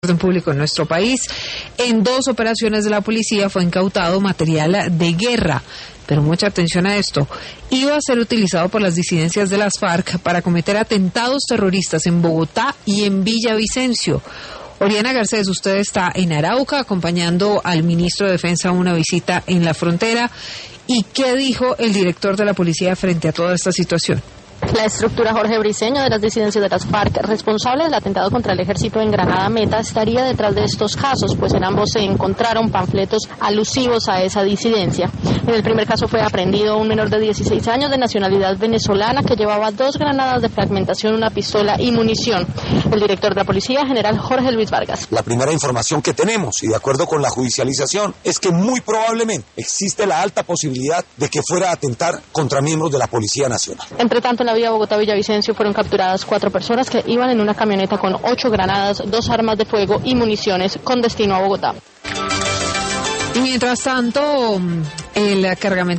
orden público en nuestro país. En 2 operaciones de la policía fue incautado material de guerra. Pero mucha atención a esto. Iba a ser utilizado por las disidencias de las FARC para cometer atentados terroristas en Bogotá y en Villavicencio. Oriana Garcés, usted está en Arauca acompañando al ministro de Defensa a una visita en la frontera. ¿Y qué dijo el director de la policía frente a toda esta situación? La estructura Jorge Briceño de las disidencias de las FARC, responsable del atentado contra el ejército en Granada Meta, estaría detrás de estos casos, pues en ambos se encontraron panfletos alusivos a esa disidencia. En el primer caso fue aprehendido un menor de 16 años de nacionalidad venezolana que llevaba 2 granadas de fragmentación, una pistola y munición. El director de la policía, general Jorge Luis Vargas. La primera información que tenemos, y de acuerdo con la judicialización, es que muy probablemente existe la alta posibilidad de que fuera a atentar contra miembros de la Policía Nacional. Entre tanto, en la vía Bogotá-Villavicencio fueron capturadas 4 personas que iban en una camioneta con 8 granadas, 2 armas de fuego y municiones con destino a Bogotá. Y mientras tanto, el cargamento